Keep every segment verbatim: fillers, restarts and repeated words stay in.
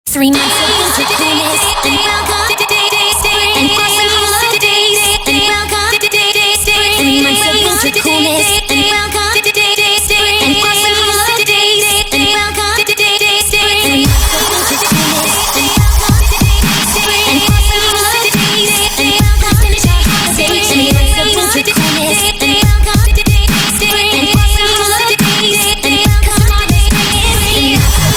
Three months of winter coolness and welcome to spring and awesome holidays and welcome to spring. Three months of winter coolness and welcome to spring and awesome holidays and welcome to spring. Three months of winter coolness and welcome to spring and awesome holidays and welcome to finish our holidays. Three months of winter coolness and welcome to spring and awesome holidays and welcome to spring.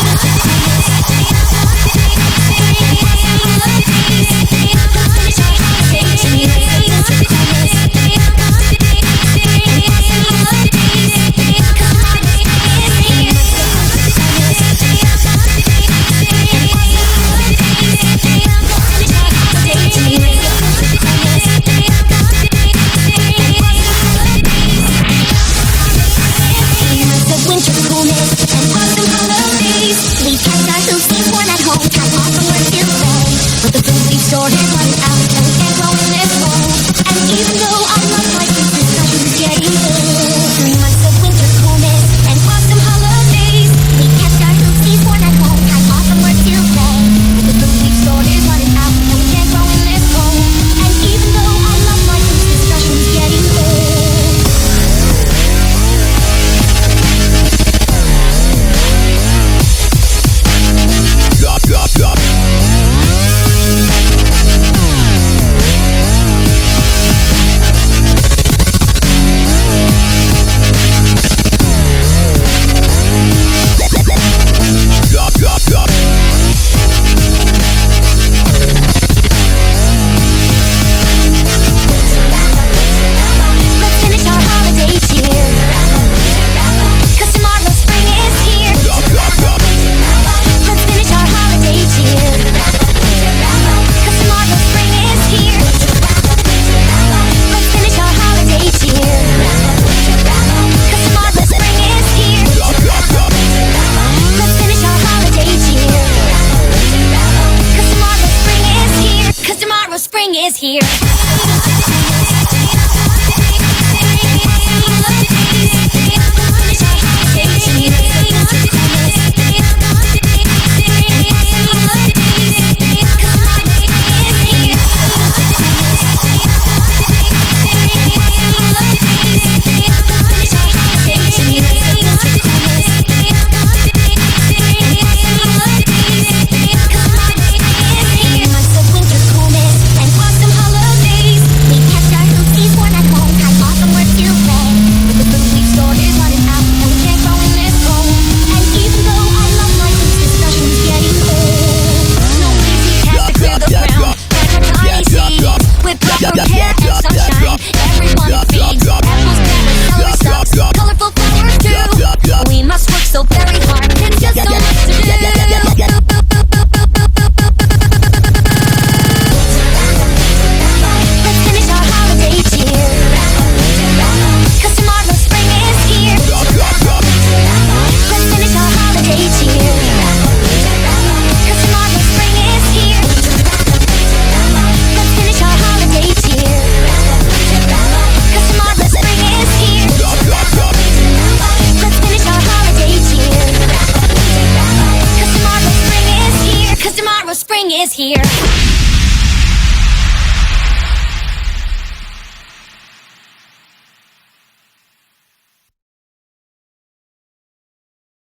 Spring is here. Spring is here.